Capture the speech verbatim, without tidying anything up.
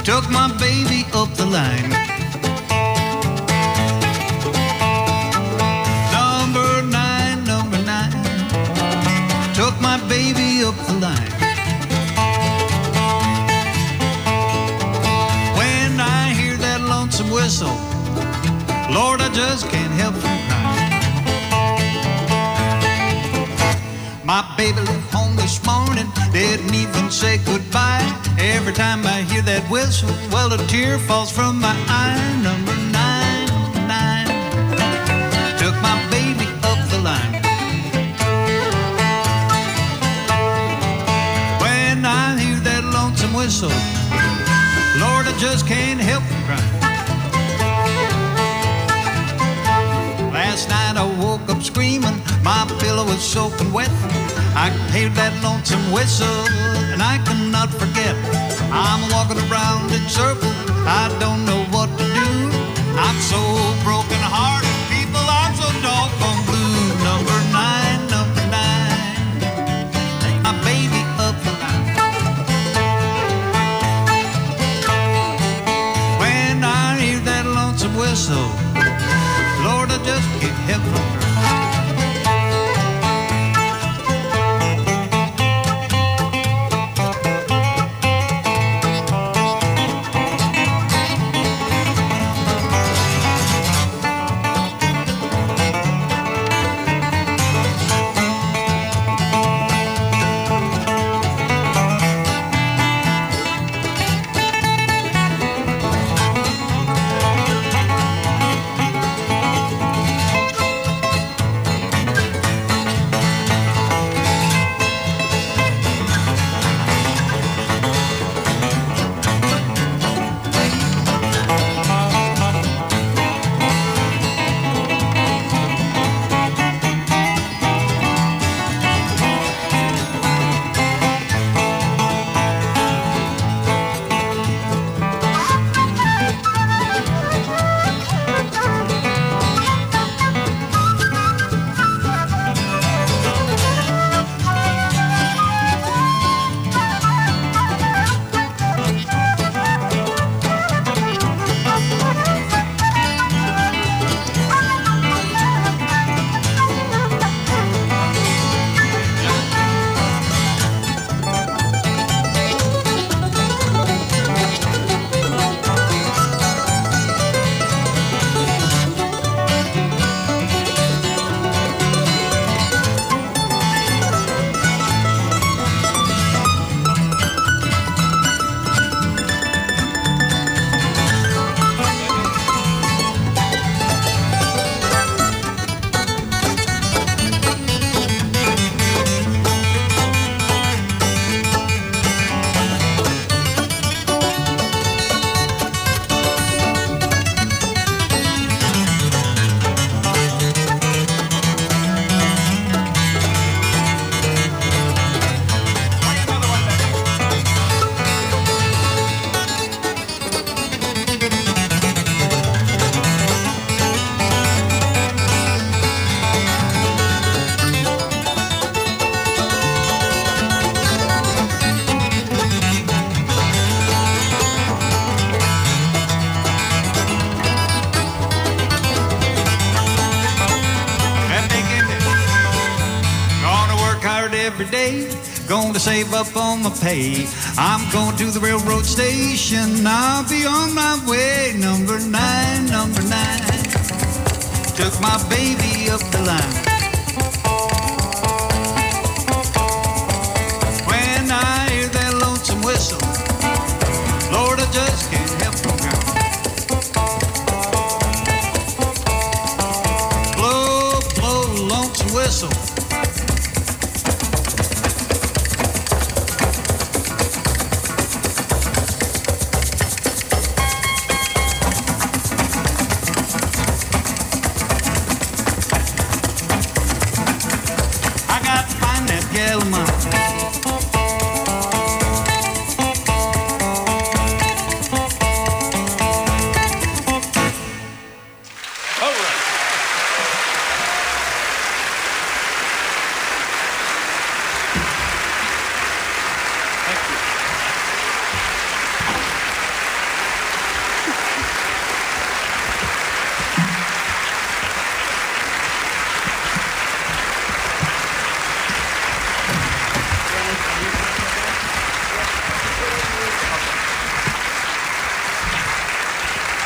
took my baby up the line. Number nine, number nine, took my baby up the line. When I hear that lonesome whistle, Lord, I just can't help from crying. My baby left home this morning, didn't even say goodbye. Every time I hear that whistle, well, a tear falls from my eye. Number nine, nine, took my baby up the line. When I hear that lonesome whistle, Lord, I just can't help from crying. Last night I woke up screaming, my pillow was soaking wet. I hear that lonesome whistle and I cannot forget. I'm walking around in circles, I don't know what to do. I'm so broken hearted, people, I'm so doggone blue. Number nine, number nine, take my baby up the line. When I hear that lonesome whistle, Lord, I just can't help from her. Every day, going to save up on my pay. I'm going to the railroad station, I'll be on my way. Number nine, number nine, took my baby up the line.